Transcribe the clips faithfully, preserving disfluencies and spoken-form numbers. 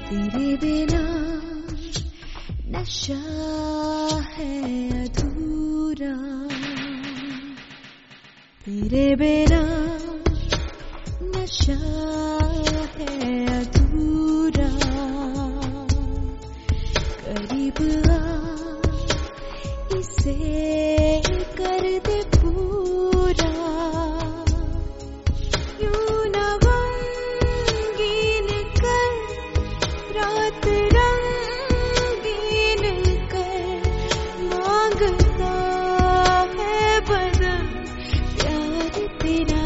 तेरे बिना नशा है अधूरा, तेरे बिना नशा है अधूरा। करीब आ इसे कर दे पूरा, यूं न गमगीन कर रात रंगीन कर। मांगता है बदन प्यार तेरा,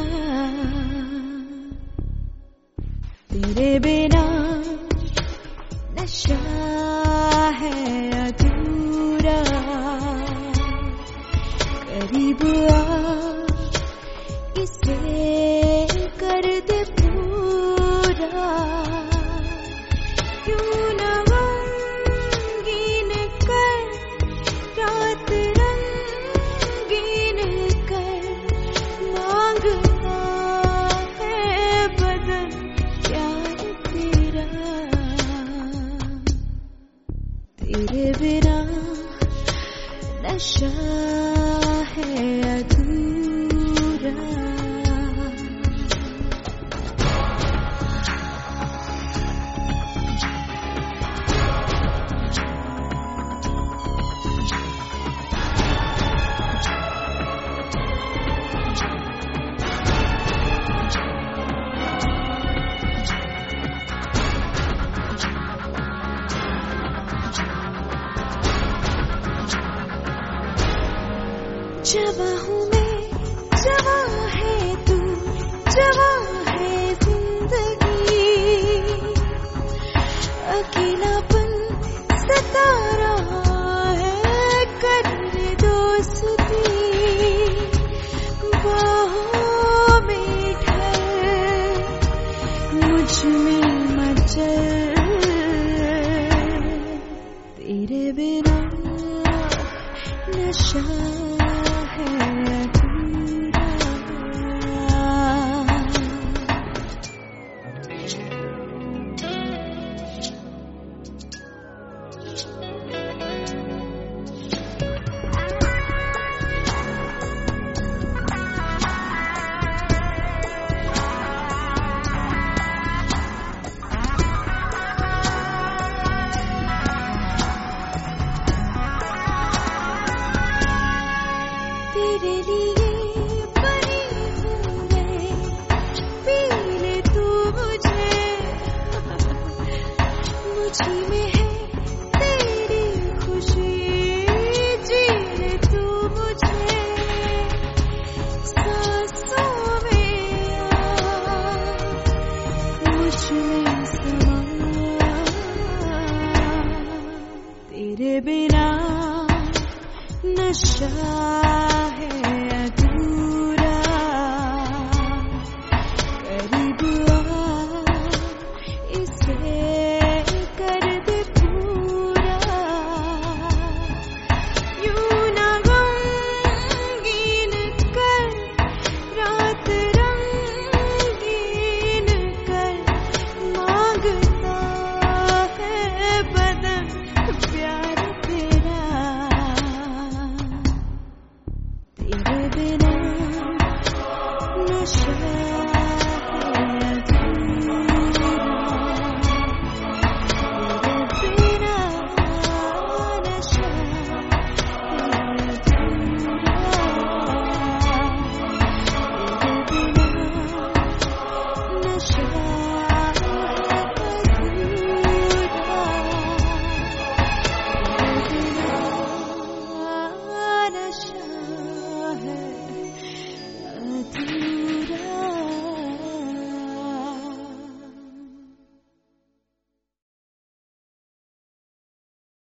तेरे बिना नशा है अधूरा। करीब आ इसे कर दे पूरा, क्यों न गमगीन कर रात रंगीन कर। मांगता है बदन प्यार तेरा, तेरे बिना नशा है अधूरा। जवां हूँ मैं, जवां है तू, जवां है जिंदगी। अकेलापन सता रहा है, कर ले दोस्ती। बाहों में ठहर, मुझ में मचल। तेरे बिना नशा तेरे लिए बनी हूँ मैं, पी ले तू मुझे। मुझी में है तेरी खुशी, जी ले तू मुझे। सांसों में आ, मुझ में समा। तेरे बिना नशा है अधूरा। करीब आ इसे